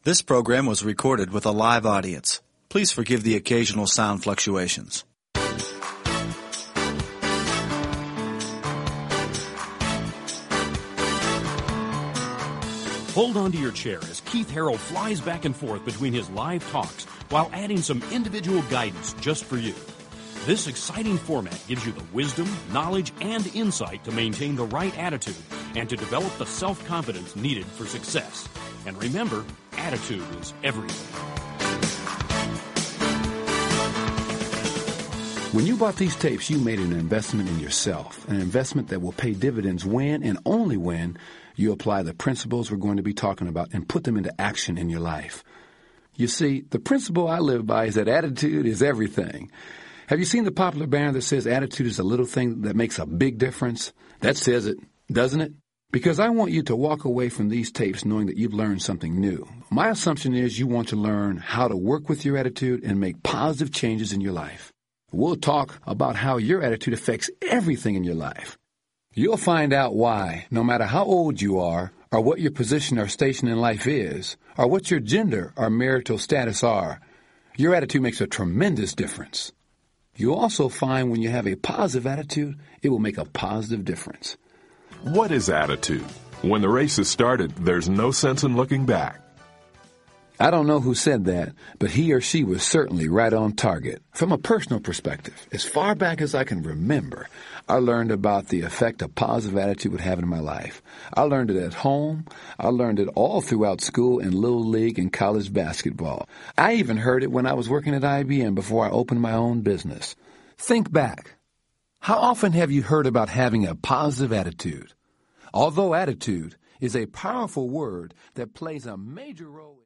This program was recorded with a live audience. Please forgive the occasional sound fluctuations. Hold on to your chair as Keith Harrell flies back and forth between his live talks while adding some individual guidance just for you. This exciting format gives you the wisdom, knowledge, and insight to maintain the right attitude and to develop the self-confidence needed for success. And remember, attitude is everything. When you bought these tapes, you made an investment in yourself, an investment that will pay dividends when and only when you apply the principles we're going to be talking about and put them into action in your life. You see, the principle I live by is that attitude is everything. Have you seen the popular banner that says attitude is a little thing that makes a big difference? That says it, doesn't it? Because I want you to walk away from these tapes knowing that you've learned something new. My assumption is you want to learn how to work with your attitude and make positive changes in your life. We'll talk about how your attitude affects everything in your life. You'll find out why, no matter how old you are, or what your position or station in life is, or what your gender or marital status are, your attitude makes a tremendous difference. You'll also find when you have a positive attitude, it will make a positive difference. What is attitude? When the race is started, there's no sense in looking back. I don't know who said that, but he or she was certainly right on target. From a personal perspective, as far back as I can remember, I learned about the effect a positive attitude would have in my life. I learned it at home. I learned it all throughout school and Little League and college basketball. I even heard it when I was working at IBM before I opened my own business. Think back. How often have you heard about having a positive attitude? Although attitude is a powerful word that plays a major role